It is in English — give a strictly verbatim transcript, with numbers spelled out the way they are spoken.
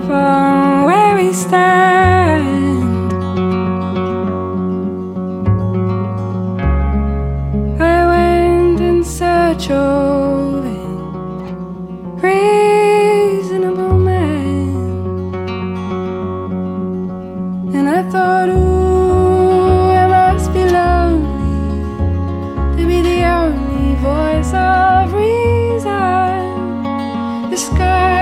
from where we stand. I went in search of